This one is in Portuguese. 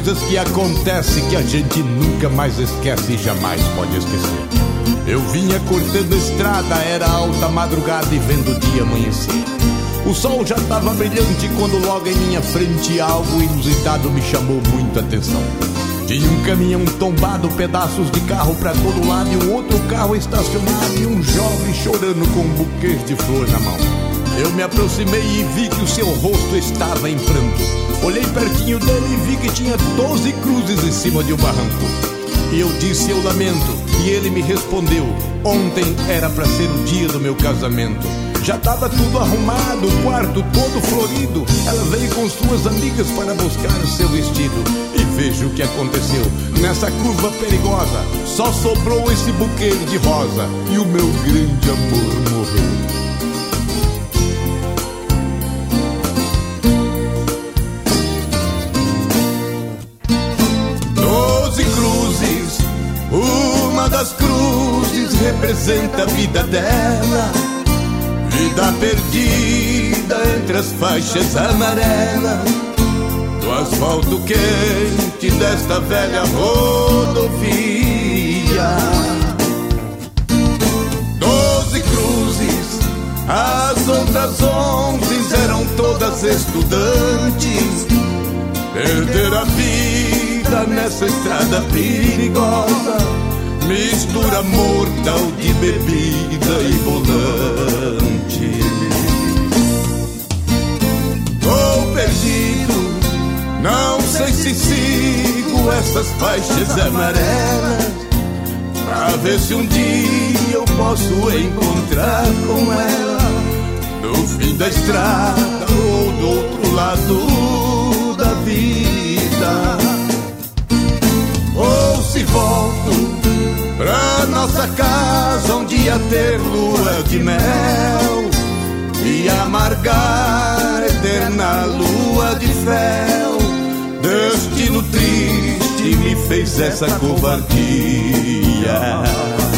coisas que acontecem que a gente nunca mais esquece e jamais pode esquecer. Eu vinha cortando estrada, era alta madrugada e vendo o dia amanhecer. O sol já estava brilhante quando logo em minha frente algo inusitado me chamou muita atenção. Tinha um caminhão tombado, pedaços de carro pra todo lado e um outro carro estacionado e um jovem chorando com um buquê de flor na mão. Eu me aproximei e vi que o seu rosto estava em pranto. Olhei pertinho dele e vi que tinha 12 cruzes em cima de um barranco. E eu disse, eu lamento, e ele me respondeu, ontem era pra ser o dia do meu casamento. Já estava tudo arrumado, o quarto todo florido. Ela veio com suas amigas para buscar o seu vestido. E veja o que aconteceu, nessa curva perigosa só sobrou esse buquê de rosa e o meu grande amor morreu. Uma das cruzes representa a vida dela, vida perdida entre as faixas amarelas do asfalto quente desta velha rodovia. 12 cruzes, as outras 11 eram todas estudantes, perderam a vida nessa estrada perigosa, mistura mortal de bebida e volante. Tô perdido, não sei se sigo essas faixas amarelas, pra ver se um dia eu posso encontrar com ela, no fim da estrada ou do outro lado da vida. Ou se volto pra nossa casa um dia ter lua de mel e amargar eterna lua de fel. Destino triste me fez essa covardia.